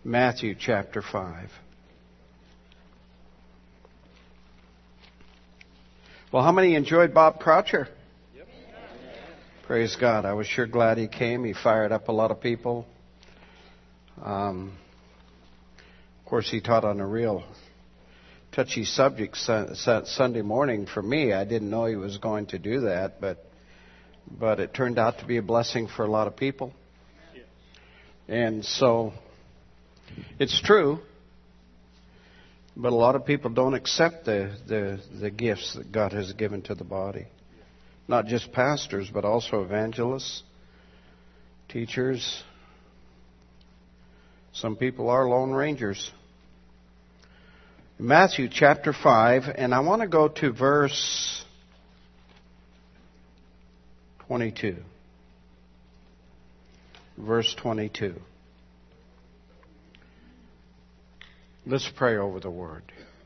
Matthew chapter 5. Well, how many enjoyed Bob Croucher? Yep. Praise God. I was sure glad he came. He fired up a lot of people. Of course, he taught on a real touchy subject Sunday morning for me. I didn't know he was going to do that, but it turned out to be a blessing for a lot of people. And so it's true, but a lot of people don't accept the gifts that God has given to the body. Not just pastors, but also evangelists, teachers. Some people are lone rangers. Matthew chapter 5, and I want to go to verse 22. Verse 22. Let's pray over the Word.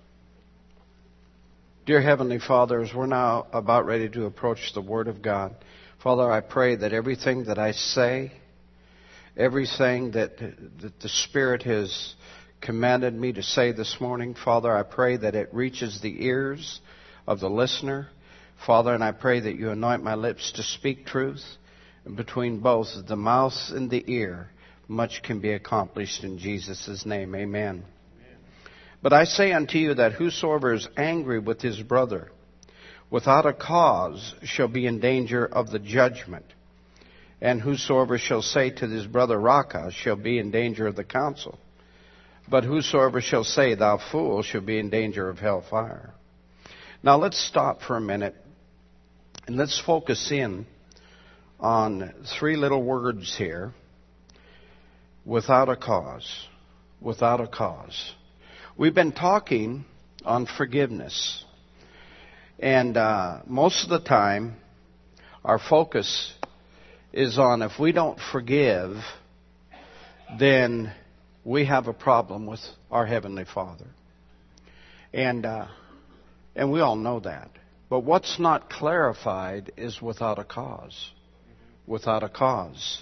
Dear Heavenly Father, as we're now about ready to approach the Word of God, Father, I pray that everything that I say, everything that the Spirit has commanded me to say this morning, Father, I pray that it reaches the ears of the listener. Father, and I pray that you anoint my lips to speak truth. And between both the mouth and the ear, much can be accomplished in Jesus' name. Amen. But I say unto you that whosoever is angry with his brother without a cause shall be in danger of the judgment. And whosoever shall say to his brother, Raca, shall be in danger of the council. But whosoever shall say, thou fool, shall be in danger of hellfire. Now let's stop for a minute and let's focus in on three little words here. Without a cause. Without a cause. We've been talking on forgiveness. And most of the time, our focus is on if we don't forgive, then we have a problem with our Heavenly Father. And we all know that. But what's not clarified is without a cause. Without a cause.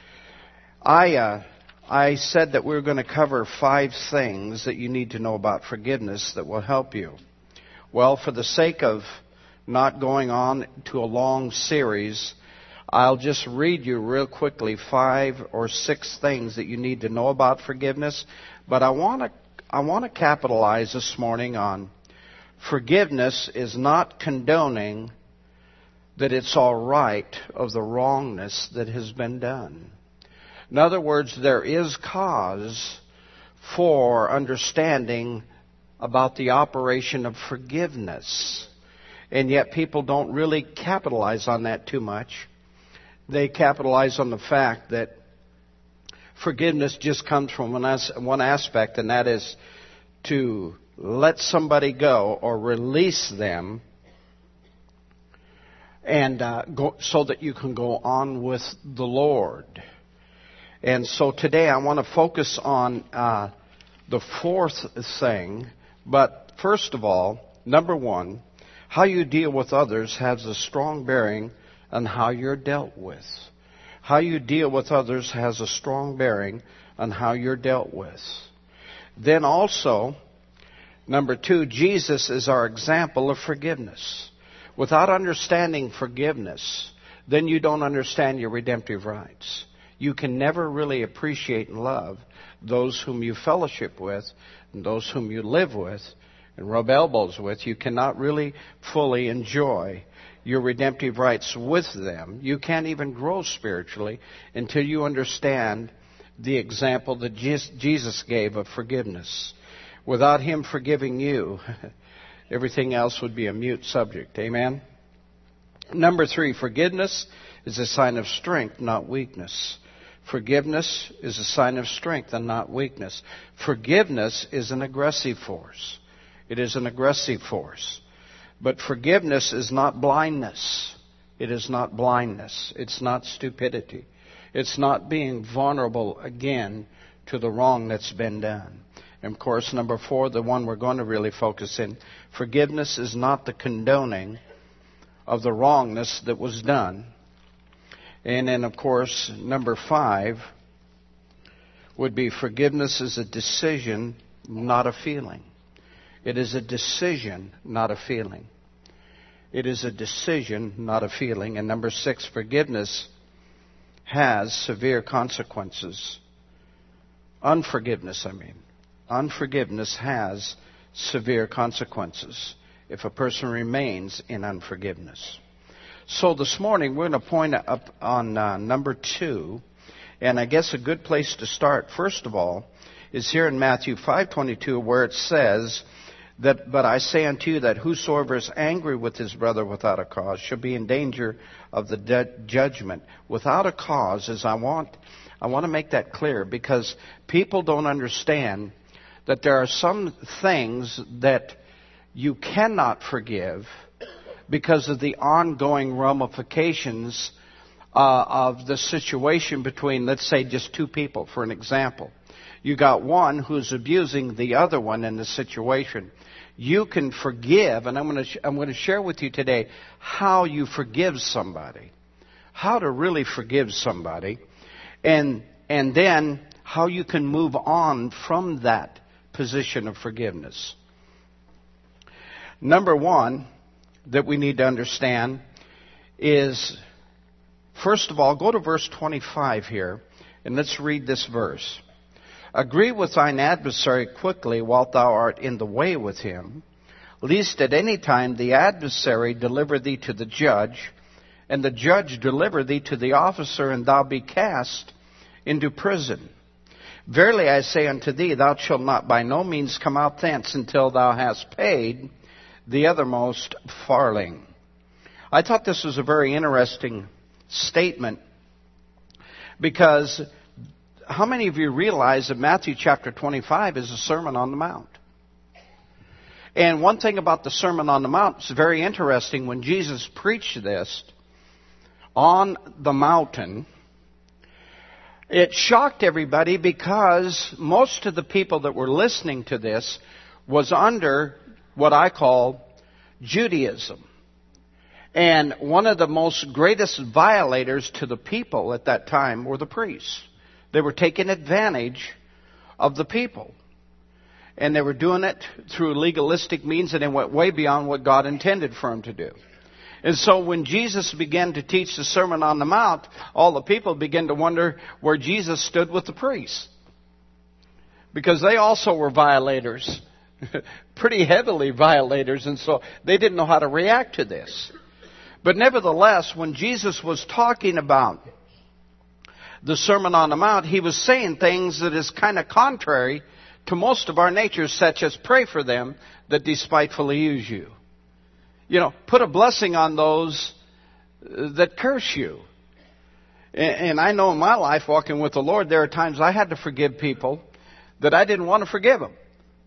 I said that we were going to cover 5 things that you need to know about forgiveness that will help you. Well, for the sake of not going on to a long series, I'll just read you real quickly 5 or 6 things that you need to know about forgiveness. But I want to capitalize this morning on forgiveness is not condoning that it's all right of the wrongness that has been done. In other words, there is cause for understanding about the operation of forgiveness. And yet people don't really capitalize on that too much. They capitalize on the fact that forgiveness just comes from one aspect, and that is to let somebody go or release them and so that you can go on with the Lord. And so today I want to focus on the 4th thing. But first of all, number 1, how you deal with others has a strong bearing on how you're dealt with. How you deal with others has a strong bearing on how you're dealt with. Then also, number 2, Jesus is our example of forgiveness. Without understanding forgiveness, then you don't understand your redemptive rights. You can never really appreciate and love those whom you fellowship with and those whom you live with and rub elbows with. You cannot really fully enjoy your redemptive rights with them. You can't even grow spiritually until you understand the example that Jesus gave of forgiveness. Without Him forgiving you, everything else would be a mute subject. Amen? Number 3, forgiveness is a sign of strength, not weakness. Forgiveness is a sign of strength and not weakness. Forgiveness is an aggressive force. It is an aggressive force. But forgiveness is not blindness. It is not blindness. It's not stupidity. It's not being vulnerable again to the wrong that's been done. And of course, number 4, the one we're going to really focus in, forgiveness is not the condoning of the wrongness that was done. And then, of course, number 5, would be forgiveness is a decision, not a feeling. It is a decision, not a feeling. It is a decision, not a feeling. And number 6, forgiveness has severe consequences. Unforgiveness has severe consequences if a person remains in unforgiveness. So this morning we're going to point up on number 2, and I guess a good place to start, first of all, is here in Matthew 5:22, where it says that, "But I say unto you that whosoever is angry with his brother without a cause shall be in danger of the judgment." Without a cause is I want to make that clear, because people don't understand that there are some things that you cannot forgive because of the ongoing ramifications of the situation between, let's say, just two people, for an example. You got one who's abusing the other one in the situation. You can forgive, and I'm going to share with you today how you forgive somebody, how to really forgive somebody, and then how you can move on from that position of forgiveness. Number 1 that we need to understand is, first of all, go to verse 25 here, and let's read this verse. "Agree with thine adversary quickly while thou art in the way with him, lest at any time the adversary deliver thee to the judge, and the judge deliver thee to the officer, and thou be cast into prison. Verily I say unto thee, thou shalt not by no means come out thence until thou hast paid the othermost farthing." I thought this was a very interesting statement, because how many of you realize that Matthew chapter 25 is a Sermon on the Mount? And one thing about the Sermon on the Mount is very interesting. When Jesus preached this on the mountain, it shocked everybody, because most of the people that were listening to this was under what I call Judaism. And one of the most greatest violators to the people at that time were the priests. They were taking advantage of the people. And they were doing it through legalistic means, and it went way beyond what God intended for them to do. And so when Jesus began to teach the Sermon on the Mount, all the people began to wonder where Jesus stood with the priests, because they also were violators, pretty heavily violators, and so they didn't know how to react to this. But nevertheless, when Jesus was talking about the Sermon on the Mount, he was saying things that is kind of contrary to most of our natures, such as pray for them that despitefully use you. You know, put a blessing on those that curse you. And I know in my life, walking with the Lord, there are times I had to forgive people that I didn't want to forgive them.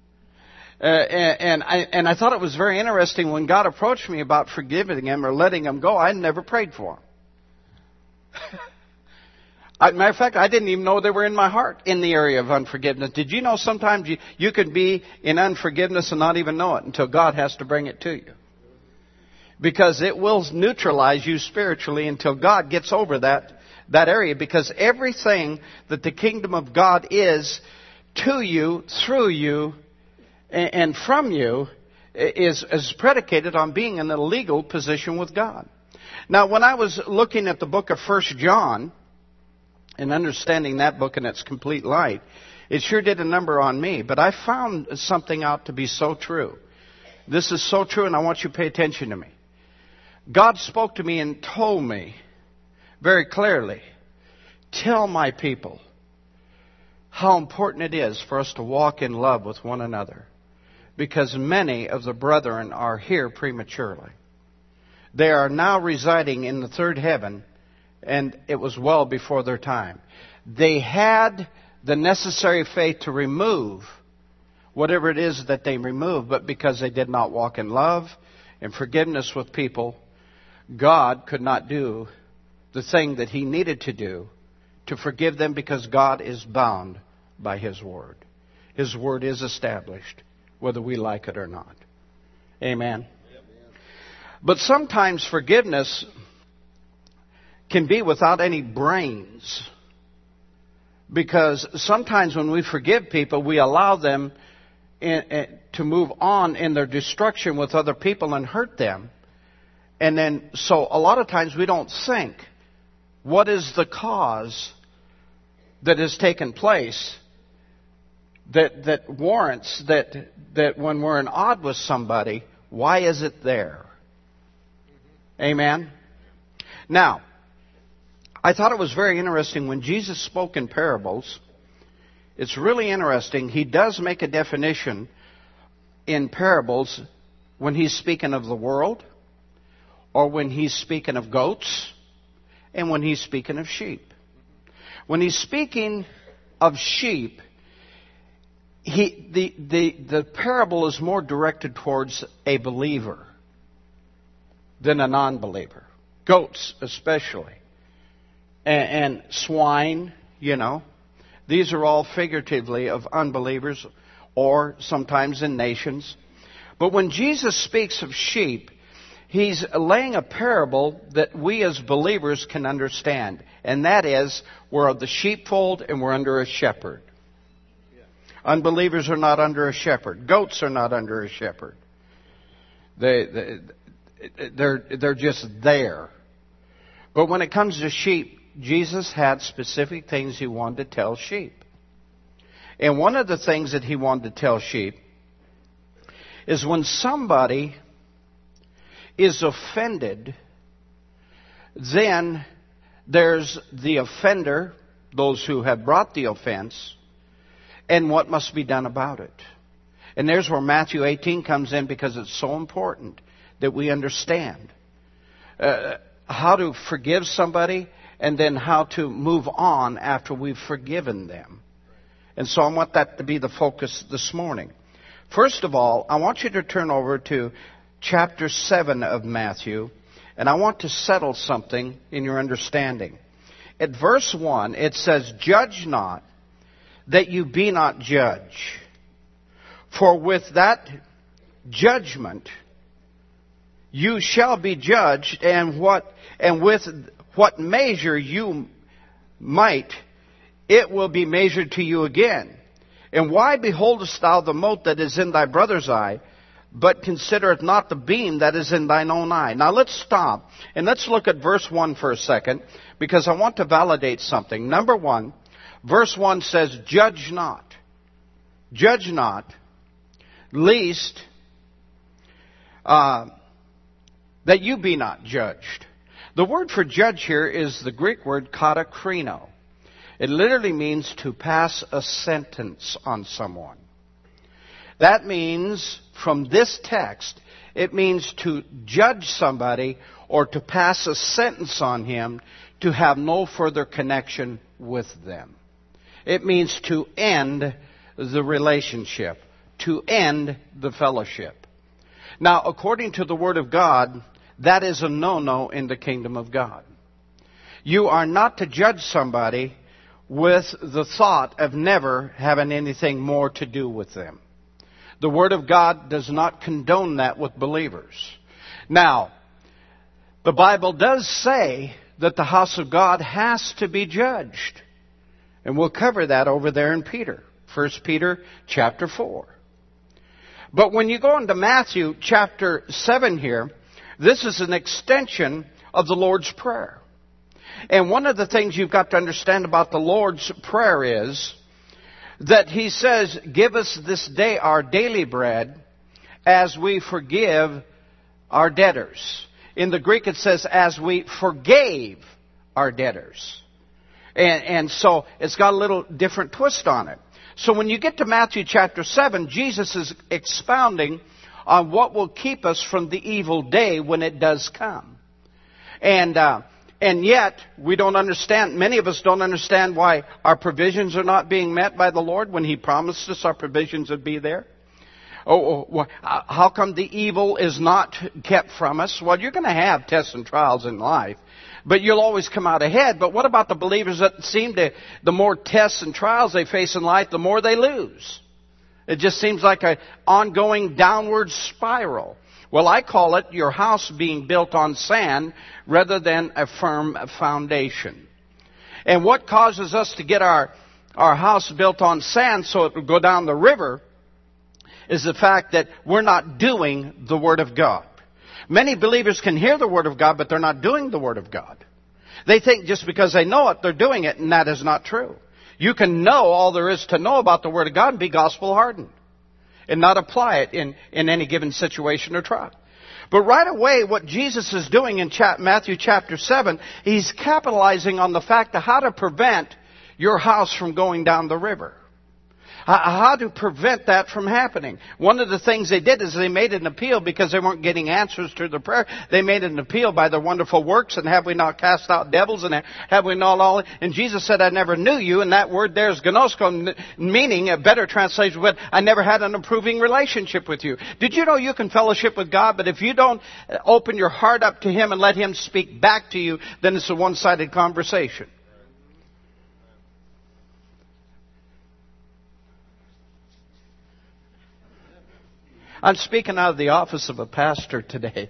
And I thought it was very interesting when God approached me about forgiving them or letting them go. I never prayed for them. Matter of fact, I didn't even know they were in my heart in the area of unforgiveness. Did you know sometimes you can be in unforgiveness and not even know it until God has to bring it to you? Because it will neutralize you spiritually until God gets over that area. Because everything that the kingdom of God is to you, through you, and from you is predicated on being in a legal position with God. Now, when I was looking at the book of 1 John and understanding that book in its complete light, it sure did a number on me. But I found something out to be so true. This is so true, and I want you to pay attention to me. God spoke to me and told me very clearly, tell my people how important it is for us to walk in love with one another, because many of the brethren are here prematurely. They are now residing in the third heaven, and it was well before their time. They had the necessary faith to remove whatever it is that they removed, but because they did not walk in love and forgiveness with people, God could not do the thing that He needed to do to forgive them, because God is bound by His Word. His Word is established, whether we like it or not. Amen. But sometimes forgiveness can be without any brains. Because sometimes when we forgive people, we allow them to move on in their destruction with other people and hurt them. And then, so a lot of times we don't think, what is the cause that has taken place that warrants that when we're in odd with somebody, why is it there? Amen? Now, I thought it was very interesting when Jesus spoke in parables. It's really interesting. He does make a definition in parables when he's speaking of the world, or when he's speaking of goats, and when he's speaking of sheep. When he's speaking of sheep, the parable is more directed towards a believer than a non-believer. Goats especially. And swine, These are all figuratively of unbelievers, or sometimes in nations. But when Jesus speaks of sheep, he's laying a parable that we as believers can understand. And that is, we're of the sheepfold and we're under a shepherd. Unbelievers are not under a shepherd. Goats are not under a shepherd. They're just there. But when it comes to sheep, Jesus had specific things he wanted to tell sheep. And one of the things that he wanted to tell sheep is when somebody is offended, then there's the offender, those who have brought the offense, and what must be done about it. And there's where Matthew 18 comes in, because it's so important that we understand how to forgive somebody and then how to move on after we've forgiven them. And so I want that to be the focus this morning. First of all, I want you to turn over to chapter 7 of Matthew, and I want to settle something in your understanding. At verse 1, it says, "Judge not, that you be not judged. For with that judgment you shall be judged, and with what measure you might, it will be measured to you again. And why beholdest thou the mote that is in thy brother's eye, but considereth not the beam that is in thine own eye?" Now let's stop and let's look at verse 1 for a second, because I want to validate something. Number one, verse 1 says, "Judge not. Judge not, lest that you be not judged." The word for judge here is the Greek word katakrino. It literally means to pass a sentence on someone. That means, from this text, it means to judge somebody or to pass a sentence on him, to have no further connection with them. It means to end the relationship, to end the fellowship. Now, according to the Word of God, that is a no-no in the kingdom of God. You are not to judge somebody with the thought of never having anything more to do with them. The Word of God does not condone that with believers. Now, the Bible does say that the house of God has to be judged. And we'll cover that over there in Peter. 1 Peter chapter 4. But when you go into Matthew chapter 7 here, this is an extension of the Lord's Prayer. And one of the things you've got to understand about the Lord's Prayer is that He says, "Give us this day our daily bread, as we forgive our debtors." In the Greek it says, "as we forgave our debtors." And so it's got a little different twist on it. So when you get to Matthew chapter 7, Jesus is expounding on what will keep us from the evil day when it does come. And yet, we don't understand, many of us don't understand why our provisions are not being met by the Lord when He promised us our provisions would be there. How come the evil is not kept from us? Well, you're going to have tests and trials in life, but you'll always come out ahead. But what about the believers that seem to, the more tests and trials they face in life, the more they lose? It just seems like an ongoing downward spiral. Well, I call it your house being built on sand rather than a firm foundation. And what causes us to get our our house built on sand so it would go down the river is the fact that we're not doing the Word of God. Many believers can hear the Word of God, but they're not doing the Word of God. They think just because they know it, they're doing it, and that is not true. You can know all there is to know about the Word of God and be gospel hardened and not apply it in any given situation or trial. But right away, what Jesus is doing in Matthew chapter 7, He's capitalizing on the fact of how to prevent your house from going down the river. How to prevent that from happening. One of the things they did is they made an appeal because they weren't getting answers to their prayer. They made an appeal by their wonderful works, and have we not cast out devils, and have we not all... And Jesus said, I never knew you, and that word there is gnosko, meaning, a better translation, but I never had an approving relationship with you. Did you know you can fellowship with God, but if you don't open your heart up to Him and let Him speak back to you, then it's a one-sided conversation. I'm speaking out of the office of a pastor today.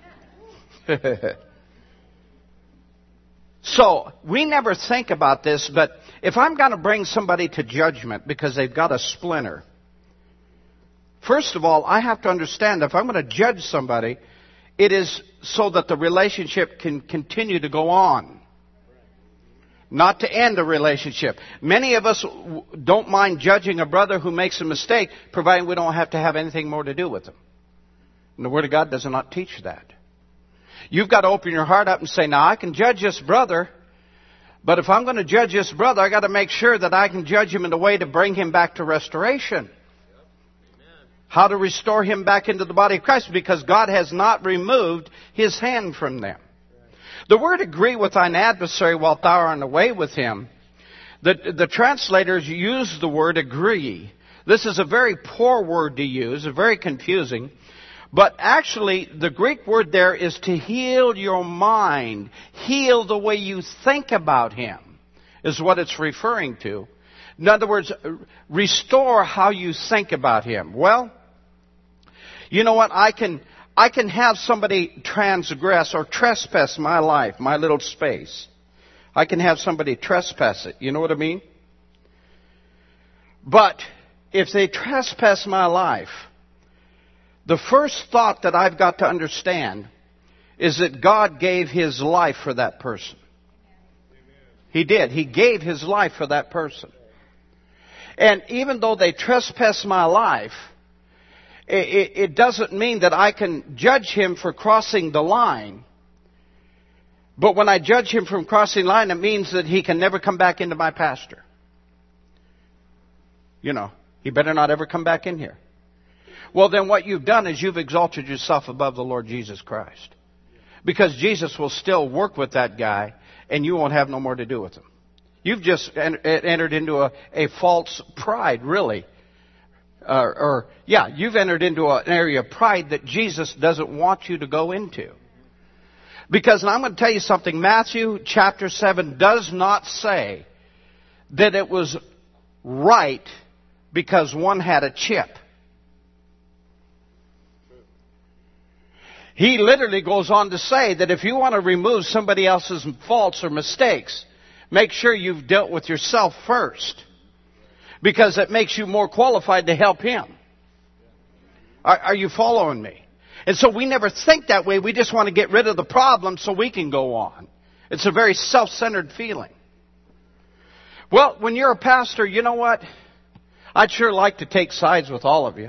So, we never think about this, but if I'm going to bring somebody to judgment because they've got a splinter, first of all, I have to understand if I'm going to judge somebody, it is so that the relationship can continue to go on. Not to end a relationship. Many of us don't mind judging a brother who makes a mistake, providing we don't have to have anything more to do with him. And the Word of God does not teach that. You've got to open your heart up and say, now I can judge this brother, but if I'm going to judge this brother, I got to make sure that I can judge him in a way to bring him back to restoration. How to restore him back into the body of Christ, because God has not removed His hand from them. The word agree with thine adversary while thou art away with him. The translators use the word agree. This is a very poor word to use, very confusing. But actually, the Greek word there is to heal your mind. Heal the way you think about him is what it's referring to. In other words, restore how you think about him. Well, you know what? I can have somebody transgress or trespass my life, my little space. I can have somebody trespass it. You know what I mean? But if they trespass my life, the first thought that I've got to understand is that God gave His life for that person. He did. He gave His life for that person. And even though they trespass my life, it doesn't mean that I can judge him for crossing the line. But when I judge him from crossing the line, it means that he can never come back into my pasture. You know, he better not ever come back in here. Well, then what you've done is you've exalted yourself above the Lord Jesus Christ. Because Jesus will still work with that guy, and you won't have no more to do with him. You've just entered into a false pride, really. You've entered into an area of pride that Jesus doesn't want you to go into. Because, and I'm going to tell you something, Matthew chapter 7 does not say that it was right because one had a chip. He literally goes on to say that if you want to remove somebody else's faults or mistakes, make sure you've dealt with yourself first. Because it makes you more qualified to help him. Are you following me? And so we never think that way. We just want to get rid of the problem so we can go on. It's a very self-centered feeling. Well, when you're a pastor, you know what? I'd sure like to take sides with all of you.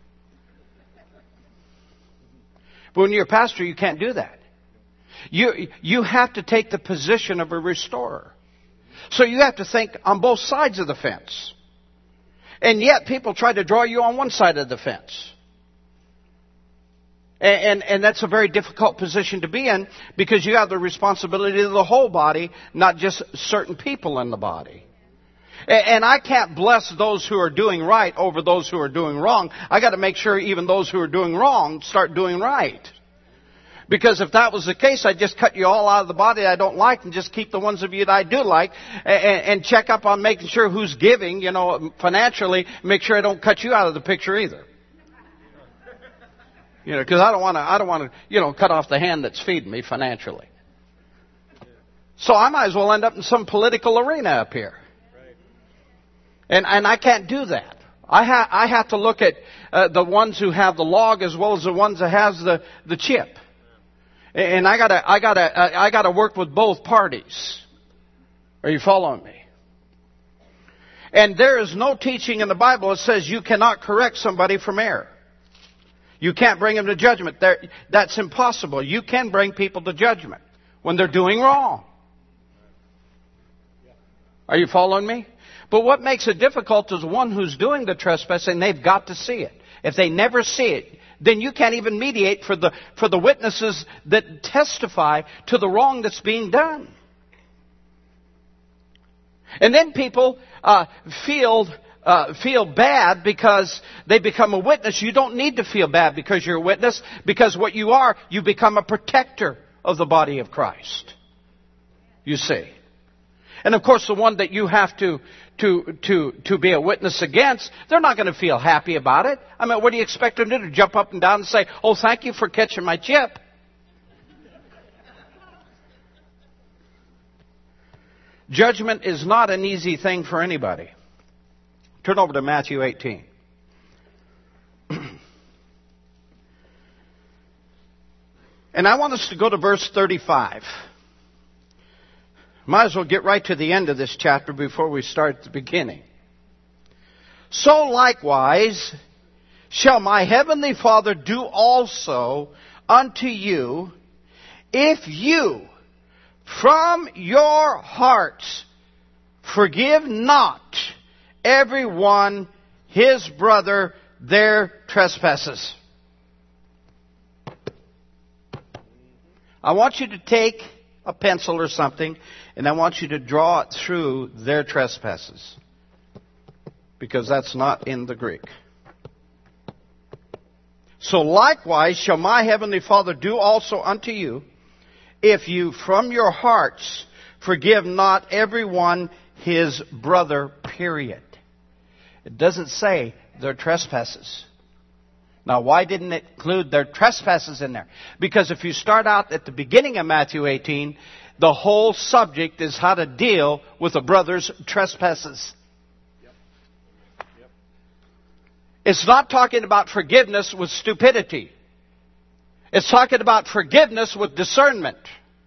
But when you're a pastor, you can't do that. You have to take the position of a restorer. So you have to think on both sides of the fence. And yet people try to draw you on one side of the fence. And that's a very difficult position to be in, because you have the responsibility of the whole body, not just certain people in the body. And I can't bless those who are doing right over those who are doing wrong. I got to make sure even those who are doing wrong start doing right. Because if that was the case, I'd just cut you all out of the body I don't like and just keep the ones of you that I do like, and check up on making sure who's giving, financially, make sure I don't cut you out of the picture either. Because I don't want to, cut off the hand that's feeding me financially. So I might as well end up in some political arena up here. And I can't do that. I have to look at the ones who have the log as well as the ones that has the chip. And I gotta work with both parties. Are you following me? And there is no teaching in the Bible that says you cannot correct somebody from error. You can't bring them to judgment. That's impossible. You can bring people to judgment when they're doing wrong. Are you following me? But what makes it difficult is one who's doing the trespassing, they've got to see it. If they never see it, then you can't even mediate for the witnesses that testify to the wrong that's being done. And then people feel bad because they become a witness. You don't need to feel bad because you're a witness, because what you are, you become a protector of the body of Christ. You see. And of course, the one that you have to be a witness against, they're not going to feel happy about it. I mean, what do you expect them to do? Jump up and down and say, "Oh, thank you for catching my chip." Judgment is not an easy thing for anybody. Turn over to Matthew 18. And I want us to go to verse 35. Might as well get right to the end of this chapter before we start at the beginning. So likewise shall my heavenly Father do also unto you, if you from your hearts forgive not every one his brother their trespasses. I want you to take a pencil or something, and I want you to draw it through their trespasses, because that's not in the Greek. So likewise shall my heavenly Father do also unto you, if you from your hearts forgive not everyone his brother, period. It doesn't say their trespasses. Now, why didn't it include their trespasses in there? Because if you start out at the beginning of Matthew 18, the whole subject is how to deal with a brother's trespasses. Yep. It's not talking about forgiveness with stupidity. It's talking about forgiveness with discernment.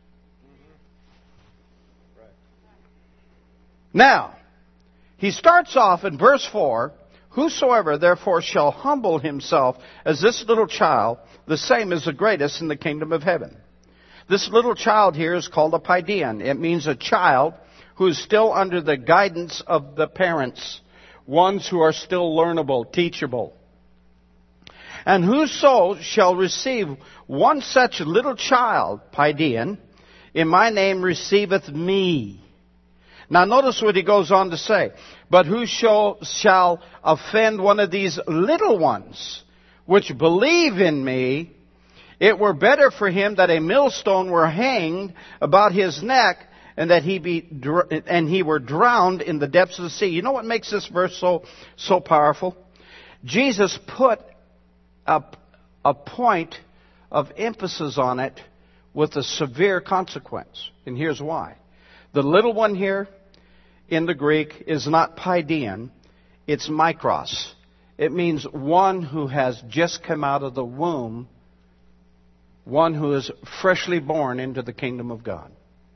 Now, he starts off in verse 4, whosoever therefore shall humble himself as this little child, the same is the greatest in the kingdom of heaven. This little child here is called a paideon. It means a child who is still under the guidance of the parents, ones who are still learnable, teachable. And whoso shall receive one such little child, paideon, in my name receiveth me. Now notice what he goes on to say. But whoso shall offend one of these little ones, which believe in me, it were better for him that a millstone were hanged about his neck, and that he were drowned in the depths of the sea. You know what makes this verse so powerful? Jesus put a point of emphasis on it with a severe consequence. And here's why. The little one here in the Greek is not paideon, it's mikros. It means one who has just come out of the womb, one who is freshly born into the kingdom of God.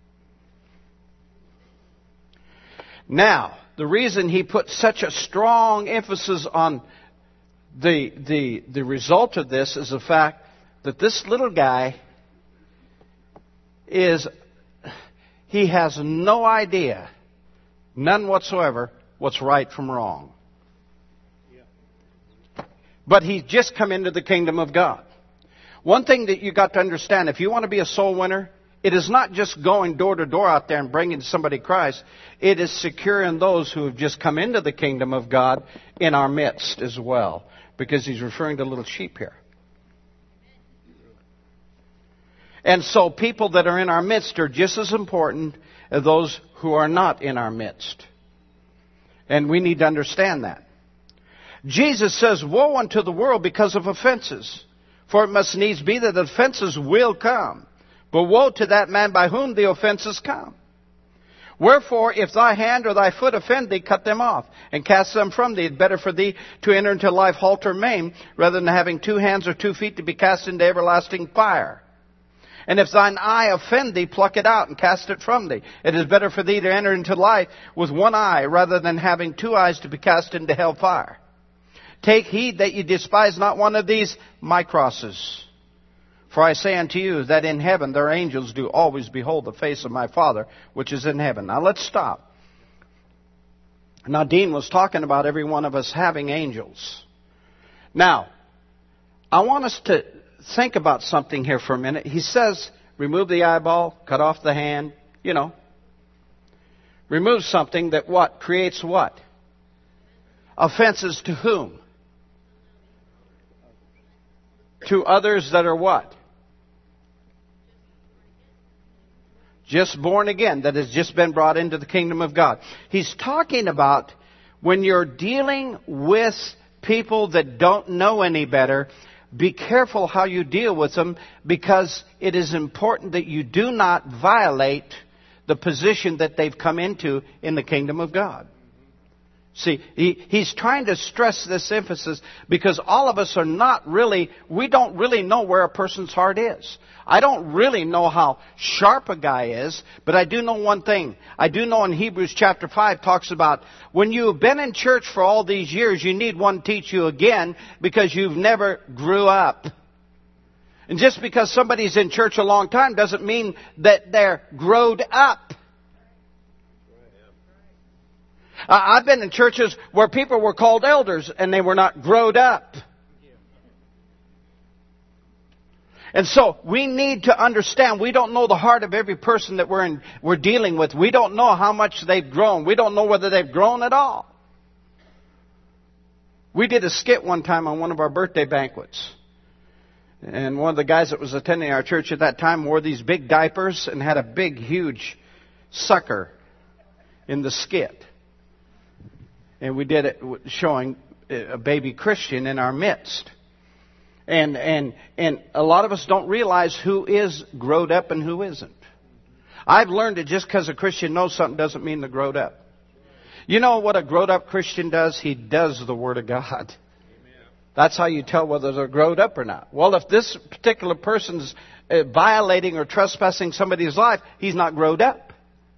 Now, the reason he put such a strong emphasis on the result of this is the fact that this little guy he has no idea, none whatsoever, what's right from wrong. But he's just come into the kingdom of God. One thing that you got to understand, if you want to be a soul winner, it is not just going door to door out there and bringing somebody Christ. It is securing those who have just come into the kingdom of God in our midst as well. Because he's referring to little sheep here. And so people that are in our midst are just as important as those who are not in our midst. And we need to understand that. Jesus says, woe unto the world because of offenses. For it must needs be that offenses will come. But woe to that man by whom the offenses come. Wherefore, if thy hand or thy foot offend thee, cut them off, and cast them from thee. It's better for thee to enter into life halt or maimed, rather than having 2 hands or 2 feet to be cast into everlasting fire. And if thine eye offend thee, pluck it out and cast it from thee. It is better for thee to enter into life with 1 eye, rather than having 2 eyes to be cast into hell fire. Take heed that ye despise not one of these my crosses. For I say unto you that in heaven their angels do always behold the face of my Father which is in heaven. Now let's stop. Now Dean was talking about every one of us having angels. Now, I want us to think about something here for a minute. He says, remove the eyeball, cut off the hand, Remove something that what? Creates what? Offenses to whom? To others that are what? Just born again, that has just been brought into the kingdom of God. He's talking about when you're dealing with people that don't know any better, be careful how you deal with them, because it is important that you do not violate the position that they've come into in the kingdom of God. See, he's trying to stress this emphasis because all of us we don't really know where a person's heart is. I don't really know how sharp a guy is, but I do know one thing. I do know in Hebrews chapter 5 talks about when you've been in church for all these years, you need one to teach you again because you've never grew up. And just because somebody's in church a long time doesn't mean that they're growed up. I've been in churches where people were called elders and they were not growed up. And so we need to understand we don't know the heart of every person that we're dealing with. We don't know how much they've grown. We don't know whether they've grown at all. We did a skit one time on one of our birthday banquets. And one of the guys that was attending our church at that time wore these big diapers and had a big, huge sucker in the skit. And we did it showing a baby Christian in our midst. And a lot of us don't realize who is growed up and who isn't. I've learned that just because a Christian knows something doesn't mean they're growed up. You know what a growed up Christian does? He does the Word of God. That's how you tell whether they're growed up or not. Well, if this particular person's violating or trespassing somebody's life, he's not growed up.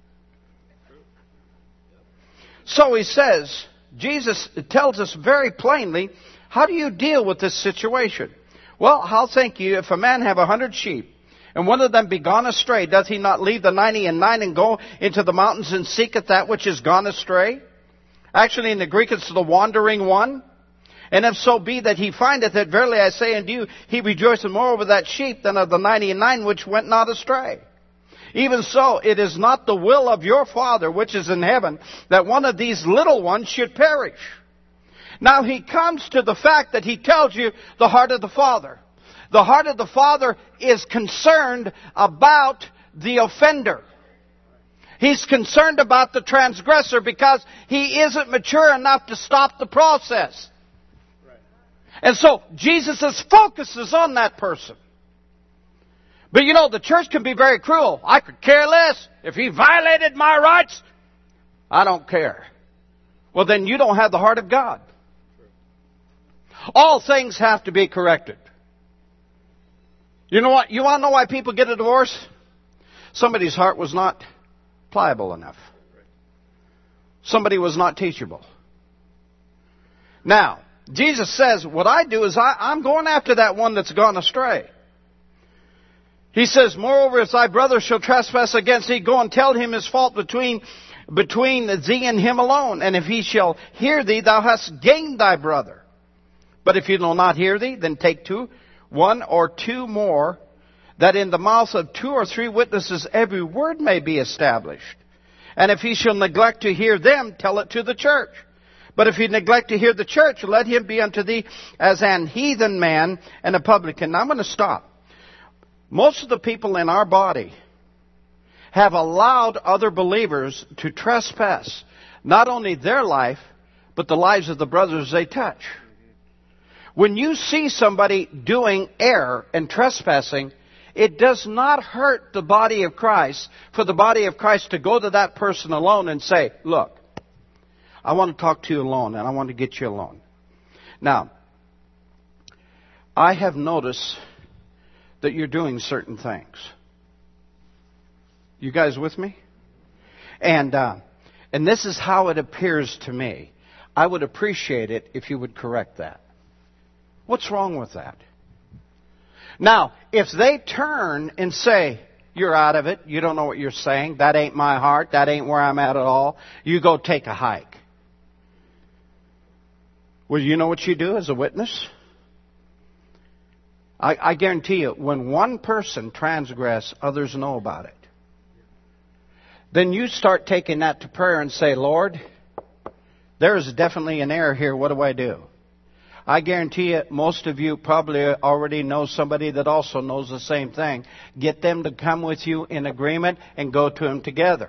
So he says, Jesus tells us very plainly, how do you deal with this situation? Well, how think you, if a man have 100 sheep, and one of them be gone astray, doth he not leave the 99 and go into the mountains and seeketh that which is gone astray? Actually, in the Greek, it's the wandering one. And if so be that he findeth it, verily I say unto you, he rejoiceth more over that sheep than of the 99 which went not astray. Even so, it is not the will of your Father which is in heaven that one of these little ones should perish. Now he comes to the fact that he tells you the heart of the Father. The heart of the Father is concerned about the offender. He's concerned about the transgressor because he isn't mature enough to stop the process. And so Jesus' focus is on that person. But the church can be very cruel. I could care less. If he violated my rights, I don't care. Well, then you don't have the heart of God. All things have to be corrected. You know what? You want to know why people get a divorce? Somebody's heart was not pliable enough. Somebody was not teachable. Now, Jesus says, what I do is I'm going after that one that's gone astray. He says, moreover, if thy brother shall trespass against thee, go and tell him his fault between thee and him alone. And if he shall hear thee, thou hast gained thy brother. But if he will not hear thee, then take one or two more, that in the mouth of 2 or 3 witnesses every word may be established. And if he shall neglect to hear them, tell it to the church. But if he neglect to hear the church, let him be unto thee as an heathen man and a publican. Now I'm going to stop. Most of the people in our body have allowed other believers to trespass not only their life, but the lives of the brothers they touch. When you see somebody doing error and trespassing, It does not hurt the body of Christ for the body of Christ to go to that person alone and say, look, I want to talk to you alone and I want to get you alone. Now, I have noticed that you're doing certain things. You guys with me? And this is how it appears to me. I would appreciate it if you would correct that. What's wrong with that? Now, if they turn and say, you're out of it, you don't know what you're saying, that ain't my heart, that ain't where I'm at all, you go take a hike. Well, you know what you do as a witness? I guarantee you, when one person transgresses, others know about it. Then you start taking that to prayer and say, Lord, there is definitely an error here. What do I do? I guarantee you, most of you probably already know somebody that also knows the same thing. Get them to come with you in agreement and go to him together.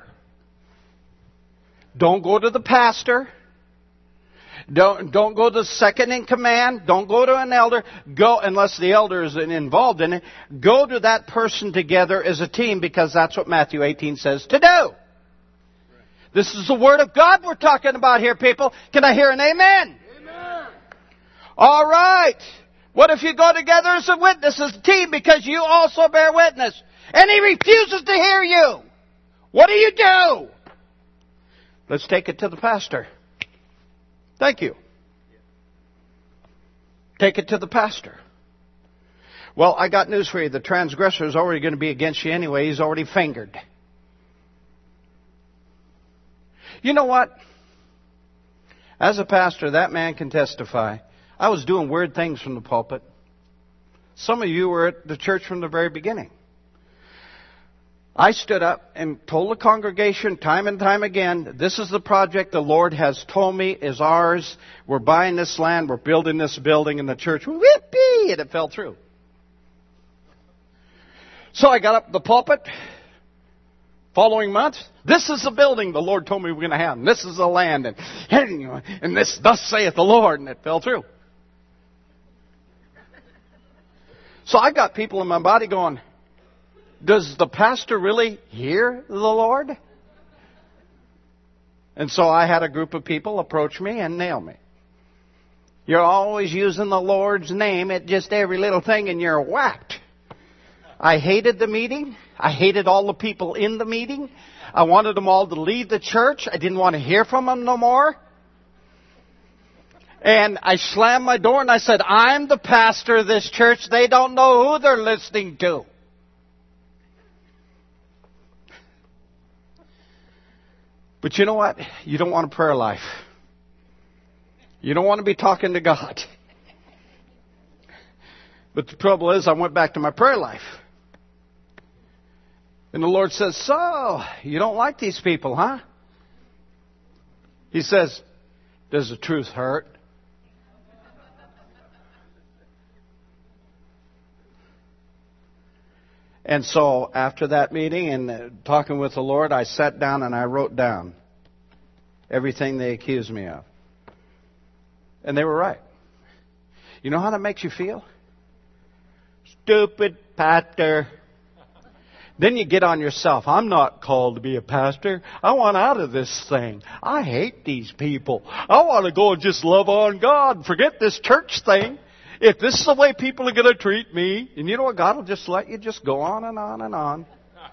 Don't go to the pastor. Don't go to the second in command. Don't go to an elder. Go, unless the elder is involved in it. Go to that person together as a team, because that's what Matthew 18 says to do. This is the Word of God we're talking about here, people. Can I hear an amen? Amen. All right. What if you go together as a witness, as a team, because you also bear witness, and he refuses to hear you? What do you do? Let's take it to the pastor. Thank you. Take it to the pastor. Well, I got news for you. The transgressor is already going to be against you anyway. He's already fingered. You know what? As a pastor, that man can testify. I was doing weird things from the pulpit. Some of you were at the church from the very beginning. I stood up and told the congregation time and time again, this is the project the Lord has told me is ours. We're buying this land. We're building this building. And the church, whippy, and it fell through. So I got up the pulpit. Following month, this is the building the Lord told me we were going to have. And this is the land. And this, thus saith the Lord. And it fell through. So I got people in my body going, does the pastor really hear the Lord? And so I had a group of people approach me and nail me. You're always using the Lord's name at just every little thing and you're whacked. I hated the meeting. I hated all the people in the meeting. I wanted them all to leave the church. I didn't want to hear from them no more. And I slammed my door and I said, I'm the pastor of this church. They don't know who they're listening to. But you know what? You don't want a prayer life. You don't want to be talking to God. But the trouble is, I went back to my prayer life. And the Lord says, so, you don't like these people, huh? He says, does the truth hurt? And so after that meeting and talking with the Lord, I sat down and I wrote down everything they accused me of. And they were right. You know how that makes you feel? Stupid pastor. Then you get on yourself. I'm not called to be a pastor. I want out of this thing. I hate these people. I want to go and just love on God. Forget this church thing. If this is the way people are going to treat me, and you know what? God will just let you just go on and on and on.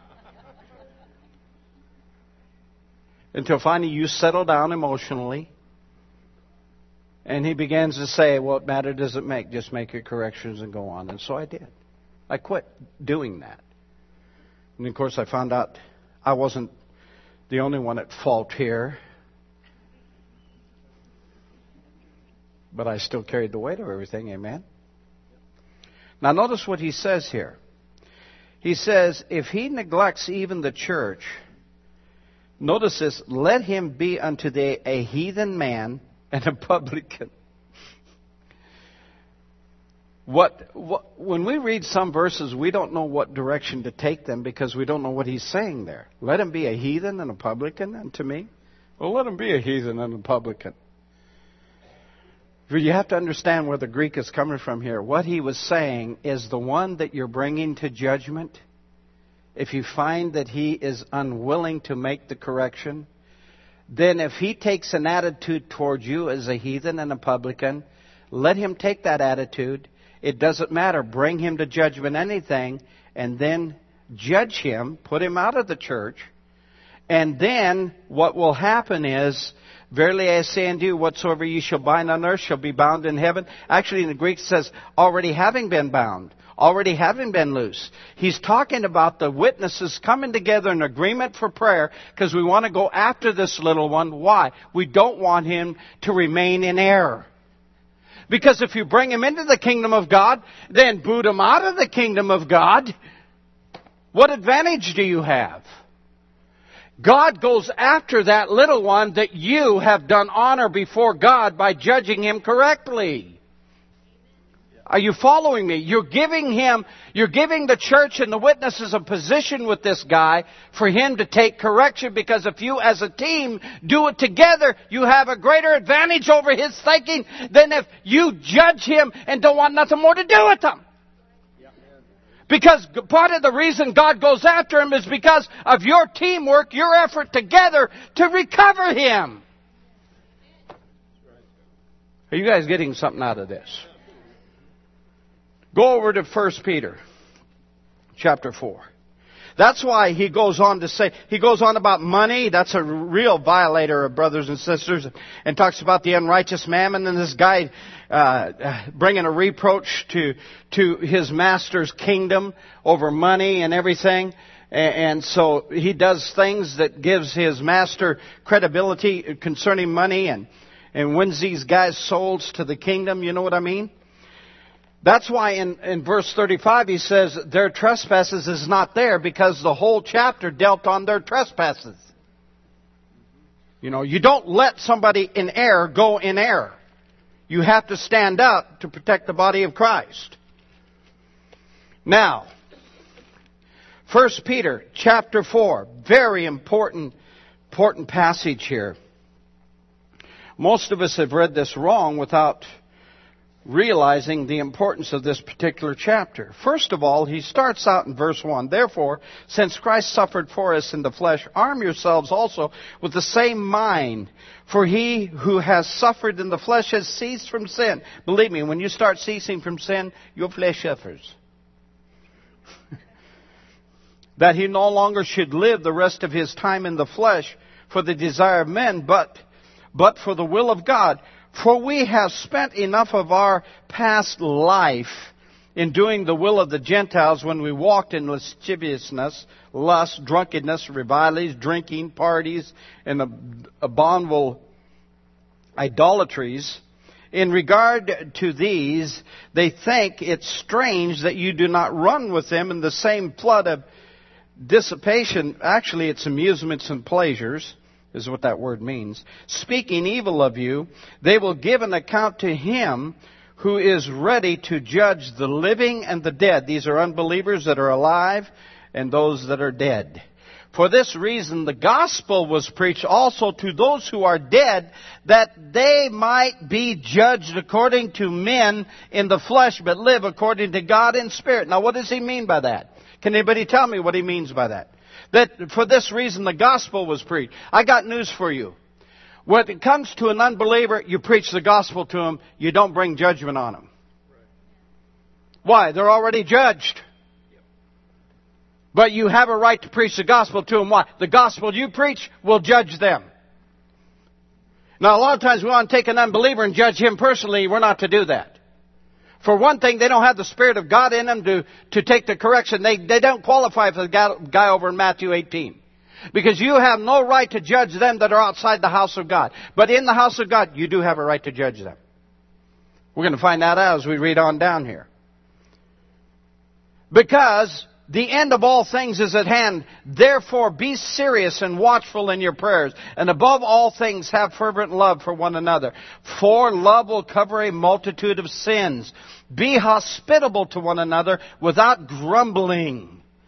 Until finally you settle down emotionally. And he begins to say, what matter does it make? Just make your corrections and go on. And so I did. I quit doing that. And of course I found out I wasn't the only one at fault here. But I still carried the weight of everything, amen? Now notice what he says here. He says, if he neglects even the church, notice this, let him be unto thee a heathen man and a publican. When we read some verses, we don't know what direction to take them because we don't know what he's saying there. Let him be a heathen and a publican unto me. Well, let him be a heathen and a publican. You have to understand where the Greek is coming from here. What he was saying is the one that you're bringing to judgment, if you find that he is unwilling to make the correction, then if he takes an attitude towards you as a heathen and a publican, let him take that attitude. It doesn't matter. Bring him to judgment, anything, and then judge him, put him out of the church. And then what will happen is, verily I say unto you, whatsoever ye shall bind on earth shall be bound in heaven. Actually, in the Greek it says, already having been bound, already having been loose. He's talking about the witnesses coming together in agreement for prayer because we want to go after this little one. Why? We don't want him to remain in error. Because if you bring him into the kingdom of God, then boot him out of the kingdom of God, what advantage do you have? God goes after that little one that you have done honor before God by judging him correctly. Are you following me? You're giving the church and the witnesses a position with this guy for him to take correction, because if you as a team do it together, you have a greater advantage over his thinking than if you judge him and don't want nothing more to do with him. Because part of the reason God goes after him is because of your teamwork, your effort together to recover him. Are you guys getting something out of this? Go over to 1 Peter chapter 4. That's why he goes on to say, he goes on about money. That's a real violator of brothers and sisters, and talks about the unrighteous mammon, and this guy bringing a reproach to his master's kingdom over money and everything. And so he does things that gives his master credibility concerning money and wins these guys' souls to the kingdom. You know what I mean? That's why in verse 35 he says their trespasses is not there, because the whole chapter dealt on their trespasses. You know, you don't let somebody in error go in error. You have to stand up to protect the body of Christ. Now, 1 Peter chapter 4, very important passage here. Most of us have read this wrong without realizing the importance of this particular chapter. First of all, he starts out in verse 1. Therefore, since Christ suffered for us in the flesh, arm yourselves also with the same mind. For he who has suffered in the flesh has ceased from sin. Believe me, when you start ceasing from sin, your flesh suffers. That he no longer should live the rest of his time in the flesh for the desire of men, but for the will of God. For we have spent enough of our past life in doing the will of the Gentiles when we walked in lasciviousness, lust, drunkenness, revilings, drinking, parties, and abominable idolatries. In regard to these, they think it strange that you do not run with them in the same flood of dissipation. Actually, it's amusements and pleasures, is what that word means. Speaking evil of you, they will give an account to him who is ready to judge the living and the dead. These are unbelievers that are alive and those that are dead. For this reason, the gospel was preached also to those who are dead, that they might be judged according to men in the flesh, but live according to God in spirit. Now, what does he mean by that? Can anybody tell me what he means by that? That for this reason the gospel was preached. I got news for you. When it comes to an unbeliever, you preach the gospel to him. You don't bring judgment on them. Why? They're already judged. But you have a right to preach the gospel to them. Why? The gospel you preach will judge them. Now, a lot of times we want to take an unbeliever and judge him personally. We're not to do that. For one thing, they don't have the Spirit of God in them to take the correction. They don't qualify for the guy over in Matthew 18. Because you have no right to judge them that are outside the house of God. But in the house of God, you do have a right to judge them. We're going to find that out as we read on down here. Because the end of all things is at hand. Therefore, be serious and watchful in your prayers. And above all things, have fervent love for one another. For love will cover a multitude of sins. Be hospitable to one another without grumbling.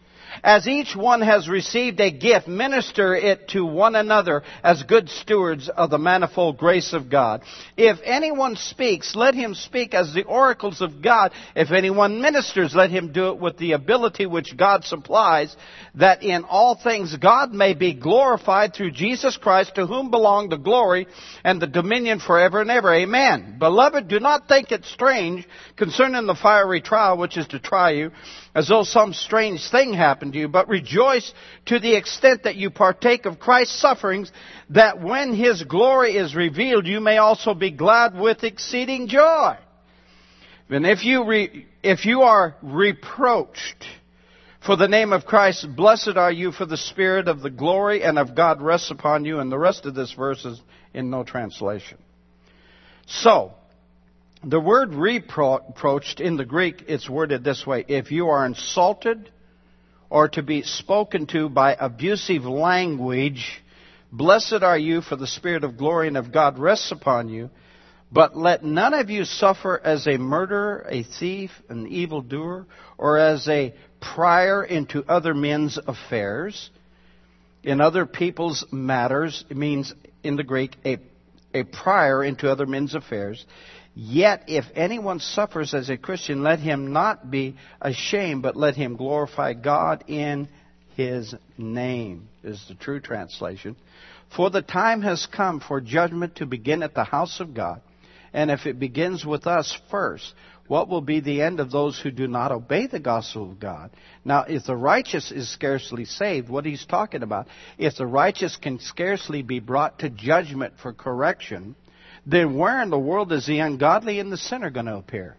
As each one has received a gift, minister it to one another as good stewards of the manifold grace of God. If anyone speaks, let him speak as the oracles of God. If anyone ministers, let him do it with the ability which God supplies, that in all things God may be glorified through Jesus Christ, to whom belong the glory and the dominion forever and ever. Amen. Beloved, do not think it strange concerning the fiery trial which is to try you, as though some strange thing happened to you, but rejoice to the extent that you partake of Christ's sufferings, that when His glory is revealed, you may also be glad with exceeding joy. And if you are reproached for the name of Christ, blessed are you, for the Spirit of the glory and of God rests upon you. And the rest of this verse is in no translation. So, the word reproached in the Greek, it's worded this way: if you are insulted or to be spoken to by abusive language, blessed are you, for the Spirit of glory and of God rests upon you. But let none of you suffer as a murderer, a thief, an evildoer, or as a prior into other men's affairs, in other people's matters. It means, in the Greek, a prior into other men's affairs. Yet if anyone suffers as a Christian, let him not be ashamed, but let him glorify God in His name, is the true translation. For the time has come for judgment to begin at the house of God. And if it begins with us first, what will be the end of those who do not obey the gospel of God? Now, if the righteous is scarcely saved, what he's talking about, if the righteous can scarcely be brought to judgment for correction, then where in the world is the ungodly and the sinner going to appear?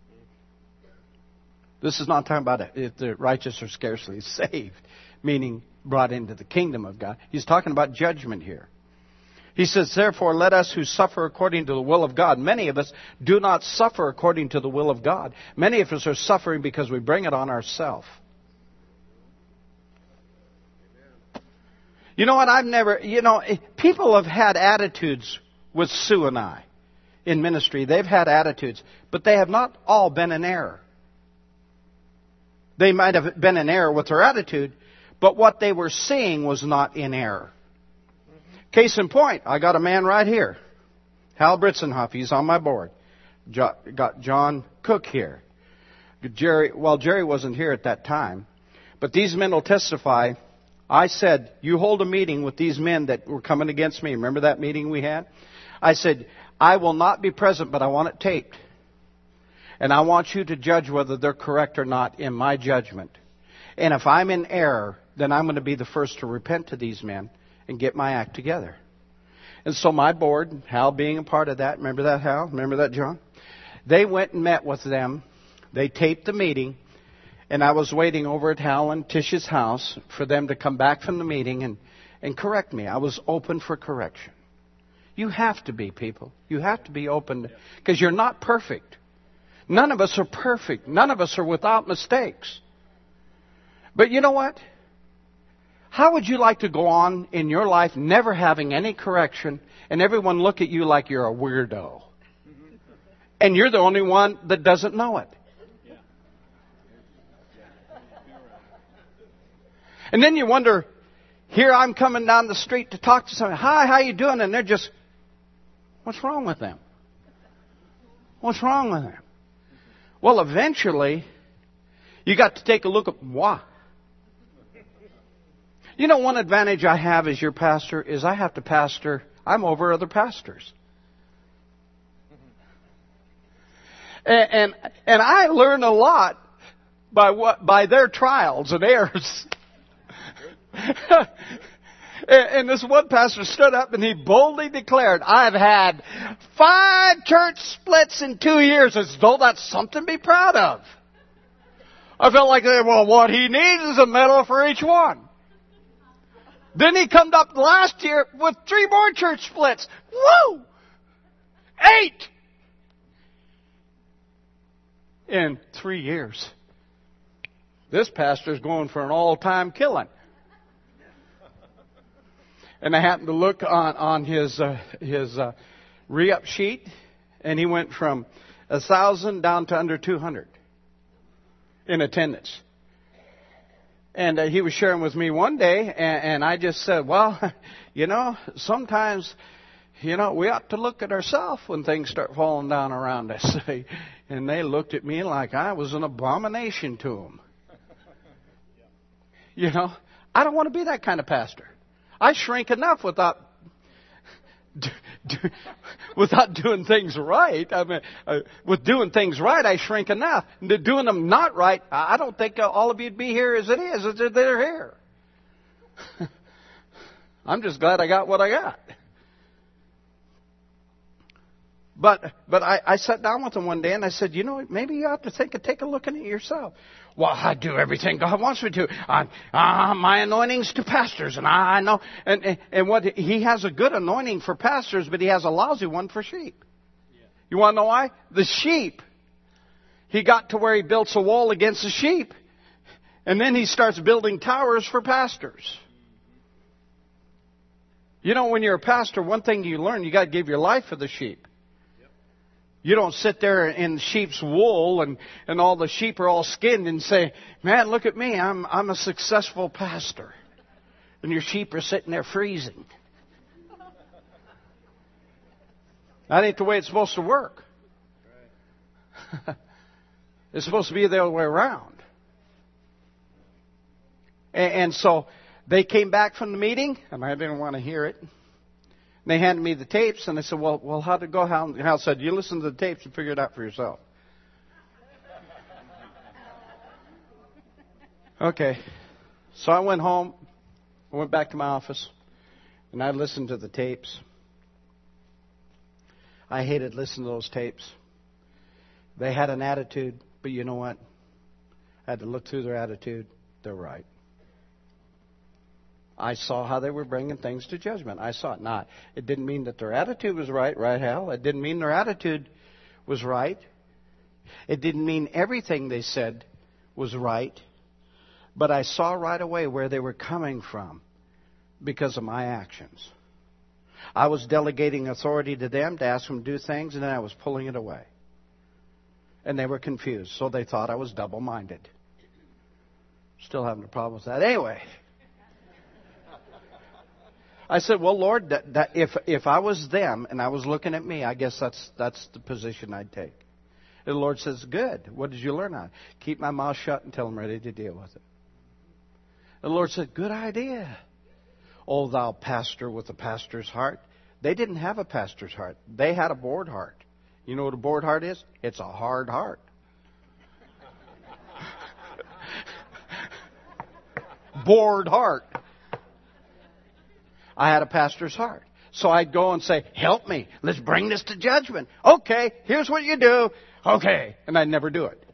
This is not talking about if the righteous are scarcely saved, meaning brought into the kingdom of God. He's talking about judgment here. He says, therefore, let us who suffer according to the will of God. Many of us do not suffer according to the will of God. Many of us are suffering because we bring it on ourselves. You know what? People have had attitudes with Sue and I in ministry. They've had attitudes, but they have not all been in error. They might have been in error with their attitude, but what they were seeing was not in error. Case in point, I got a man right here, Hal Britzenhoff. He's on my board. Got John Cook here. Jerry wasn't here at that time, but these men will testify. I said, you hold a meeting with these men that were coming against me. Remember that meeting we had? I said, I will not be present, but I want it taped. And I want you to judge whether they're correct or not in my judgment. And if I'm in error, then I'm going to be the first to repent to these men and get my act together. And so my board, Hal being a part of that, remember that, Hal? Remember that, John? They went and met with them. They taped the meeting. And I was waiting over at Hal and Tish's house for them to come back from the meeting and correct me. I was open for correction. You have to be, people. You have to be open, because you're not perfect. None of us are perfect. None of us are without mistakes. But you know what? How would you like to go on in your life never having any correction and everyone look at you like you're a weirdo? And you're the only one that doesn't know it. And then you wonder, here I'm coming down the street to talk to someone. Hi, how you doing? And they're just, what's wrong with them? What's wrong with them? Well, eventually, you got to take a look at why. You know, one advantage I have as your pastor is I have to pastor. I'm over other pastors. And I learn a lot by their trials and errors. And this one pastor stood up and he boldly declared, I've had 5 church splits in 2 years, as though that's something to be proud of. I felt like, well, what he needs is a medal for each one. Then he come up last year with 3 more church splits. Woo! 8! In 3 years. This pastor's going for an all-time killing. And I happened to look on his re-up sheet, and he went from 1,000 down to under 200 in attendance. And he was sharing with me one day, and I just said, well, sometimes, we ought to look at ourselves when things start falling down around us. And they looked at me like I was an abomination to them. I don't want to be that kind of pastor. I shrink enough without doing things right. I mean, with doing things right, I shrink enough. Doing them not right, I don't think all of you'd be here as it is. They're here. I'm just glad I got what I got. But I sat down with them one day and I said, maybe you ought to take a look at it yourself. Well, I do everything God wants me to. My anointing's to pastors, and I know. And what he has a good anointing for pastors, but he has a lousy one for sheep. Yeah. You want to know why? The sheep. He got to where he builds a wall against the sheep, and then he starts building towers for pastors. When you're a pastor, one thing you learn, you got to give your life for the sheep. You don't sit there in sheep's wool and all the sheep are all skinned and say, man, look at me, I'm a successful pastor. And your sheep are sitting there freezing. That ain't the way it's supposed to work. It's supposed to be the other way around. And so they came back from the meeting, and I didn't want to hear it. They handed me the tapes, and I said, well, how'd it go? Hal said, you listen to the tapes and figure it out for yourself. Okay. So I went home. I went back to my office, and I listened to the tapes. I hated listening to those tapes. They had an attitude, but you know what? I had to look through their attitude. They're right. I saw how they were bringing things to judgment. I saw it. Now, it didn't mean that their attitude was right, Hal? It didn't mean their attitude was right. It didn't mean everything they said was right. But I saw right away where they were coming from because of my actions. I was delegating authority to them to ask them to do things, and then I was pulling it away. And they were confused, so they thought I was double-minded. Still having a problem with that. Anyway, I said, well, Lord, that if I was them and I was looking at me, I guess that's the position I'd take. And the Lord says, good. What did you learn on? Keep my mouth shut until I'm ready to deal with it. The Lord said, good idea. O thou pastor with a pastor's heart. They didn't have a pastor's heart. They had a bored heart. You know what a bored heart is? It's a hard heart. Bored heart. I had a pastor's heart. So I'd go and say, help me. Let's bring this to judgment. Okay, here's what you do. Okay. And I'd never do it.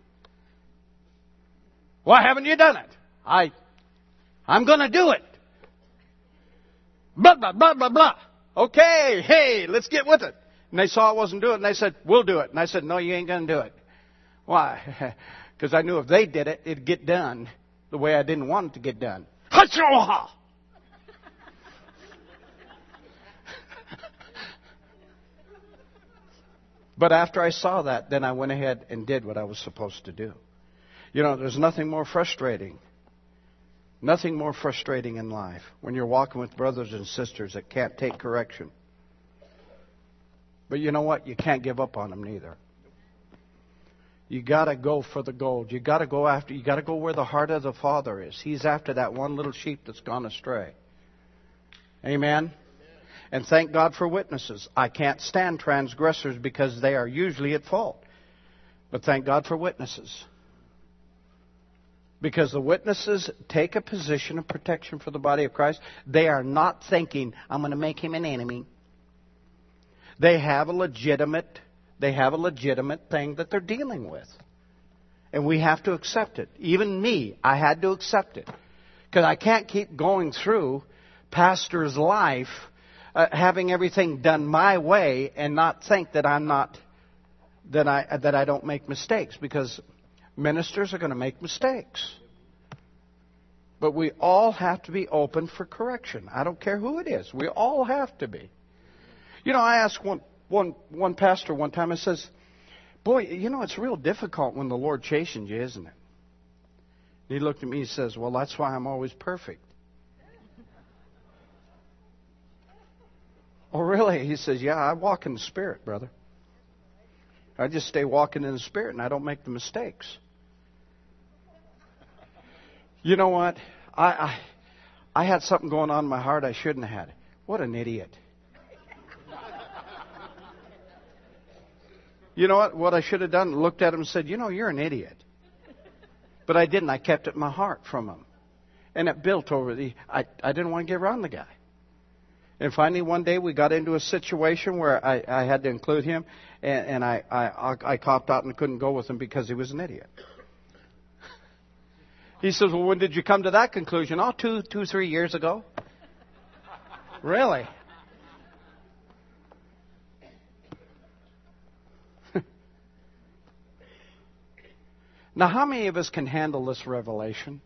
Why haven't you done it? I'm going to do it. Blah, blah, blah, blah, blah. Okay, hey, let's get with it. And they saw I wasn't doing it, and they said, we'll do it. And I said, no, you ain't going to do it. Why? Because I knew if they did it, it'd get done the way I didn't want it to get done. Ha-cha-ha! But after I saw that, then I went ahead and did what I was supposed to do. You know, there's nothing more frustrating. Nothing more frustrating in life when you're walking with brothers and sisters that can't take correction. But you know what? You can't give up on them neither. You got to go for the gold. You got to go where the heart of the Father is. He's after that one little sheep that's gone astray. Amen. And thank God for witnesses. I can't stand transgressors because they are usually at fault. But thank God for witnesses. Because the witnesses take a position of protection for the body of Christ. They are not thinking, I'm going to make him an enemy. They have a legitimate thing that they're dealing with. And we have to accept it. Even me, I had to accept it. Because I can't keep going through pastor's life having everything done my way and not think that I don't make mistakes, because ministers are going to make mistakes. But we all have to be open for correction. I don't care who it is. We all have to be. You know, I asked one pastor one time, I says, boy, you know, it's real difficult when the Lord chastens you, isn't it? He looked at me and says, well, that's why I'm always perfect. Oh, really? He says, yeah, I walk in the Spirit, brother. I just stay walking in the Spirit and I don't make the mistakes. You know what? I had something going on in my heart I shouldn't have had. What an idiot. You know what? What I should have done, looked at him and said, you know, you're an idiot. But I didn't. I kept it in my heart from him. And it built over I didn't want to get around the guy. And finally, one day, we got into a situation where I had to include him, and I copped out and couldn't go with him because he was an idiot. He says, well, when did you come to that conclusion? Oh, 3 years ago. Really? Now, how many of us can handle this revelation?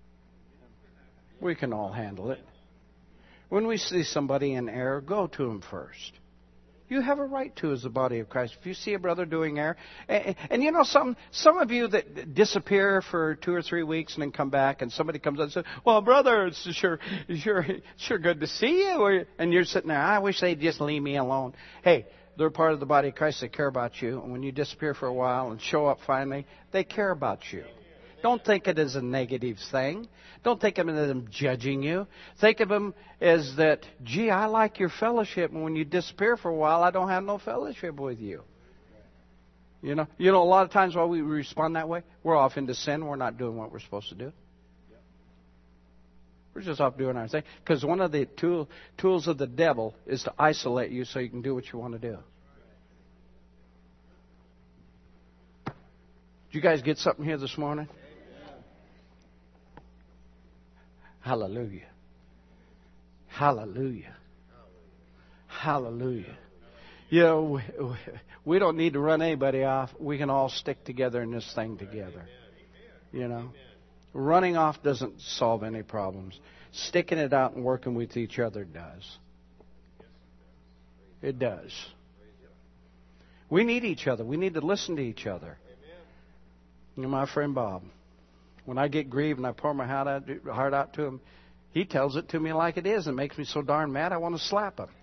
We can all handle it. When we see somebody in error, go to him first. You have a right to as the body of Christ. If you see a brother doing error, and you know, some of you that disappear for 2 or 3 weeks and then come back, and somebody comes up and says, well, brother, it's sure good to see you. And you're sitting there, I wish they'd just leave me alone. Hey, they're part of the body of Christ. They care about you. And when you disappear for a while and show up finally, they care about you. Don't think it as a negative thing. Don't think of it as them judging you. Think of them as that, gee, I like your fellowship, and when you disappear for a while, I don't have no fellowship with you. You know, a lot of times why we respond that way, we're off into sin. We're not doing what we're supposed to do. We're just off doing our thing. Because one of the tools of the devil is to isolate you so you can do what you want to do. Did you guys get something here this morning? Hallelujah. Hallelujah. Hallelujah. You know, we don't need to run anybody off. We can all stick together in this thing together. You know, running off doesn't solve any problems. Sticking it out and working with each other does. It does. We need each other. We need to listen to each other. You know, my friend Bob, when I get grieved and I pour my heart out to him, he tells it to me like it is and makes me so darn mad I want to slap him.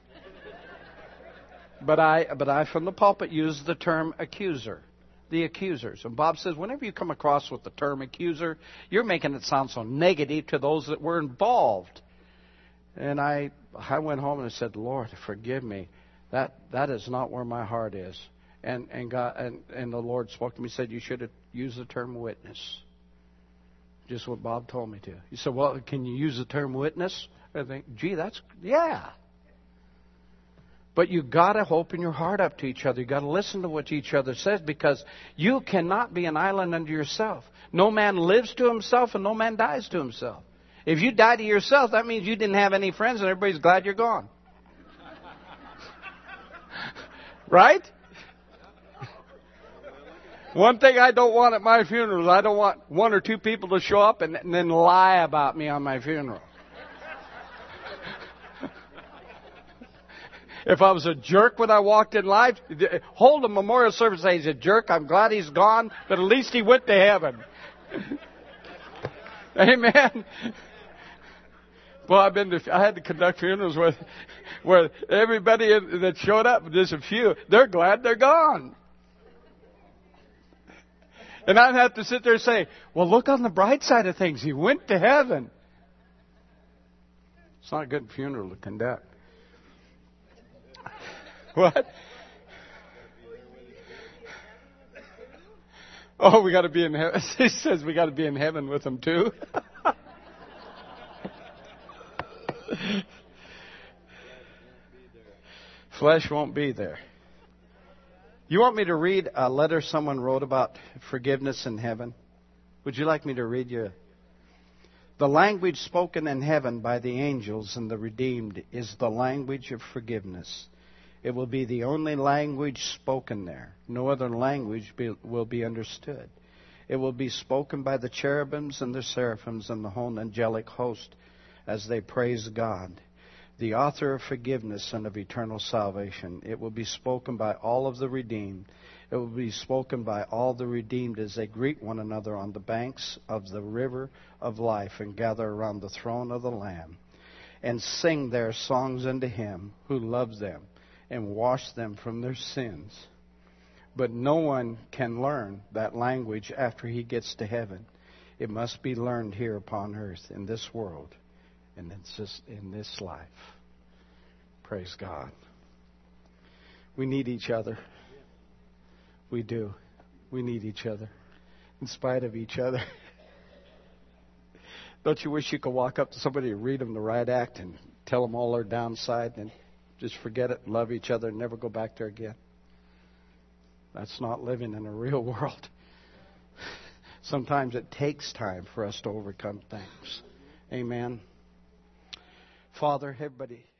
But I from the pulpit use the term accuser, the accusers. And Bob says, whenever you come across with the term accuser, you're making it sound so negative to those that were involved. And I went home and I said, Lord, forgive me. That is not where my heart is. And God and the Lord spoke to me and said, you should have used the term witness. Just what Bob told me to. He said, well, can you use the term witness? I think, gee, yeah. But you got to open your heart up to each other. You got to listen to what each other says, because you cannot be an island unto yourself. No man lives to himself and no man dies to himself. If you die to yourself, that means you didn't have any friends and everybody's glad you're gone. Right? One thing I don't want at my funeral is I don't want 1 or 2 people to show up and then lie about me on my funeral. If I was a jerk when I walked in life, hold a memorial service and say, he's a jerk, I'm glad he's gone, but at least he went to heaven. Amen. Well, I had to conduct funerals where everybody that showed up, there's a few, they're glad they're gone. And I'd have to sit there and say, well, look on the bright side of things. He went to heaven. It's not a good funeral to conduct. What? Oh, we got to be in heaven. He says we got to be in heaven with him too. Flesh won't be there. You want me to read a letter someone wrote about forgiveness in heaven? Would you like me to read you? The language spoken in heaven by the angels and the redeemed is the language of forgiveness. It will be the only language spoken there. No other language will be understood. It will be spoken by the cherubims and the seraphims and the whole angelic host as they praise God. the author of forgiveness and of eternal salvation. It will be spoken by all of the redeemed. It will be spoken by all the redeemed as they greet one another on the banks of the river of life and gather around the throne of the Lamb and sing their songs unto Him who loves them and washed them from their sins. But no one can learn that language after he gets to heaven. It must be learned here upon earth, in this world, and in this life. Praise God. We need each other. We do. We need each other. In spite of each other. Don't you wish you could walk up to somebody and read them the right act and tell them all their downside and just forget it, love each other, and never go back there again? That's not living in a real world. Sometimes it takes time for us to overcome things. Amen. Father, everybody...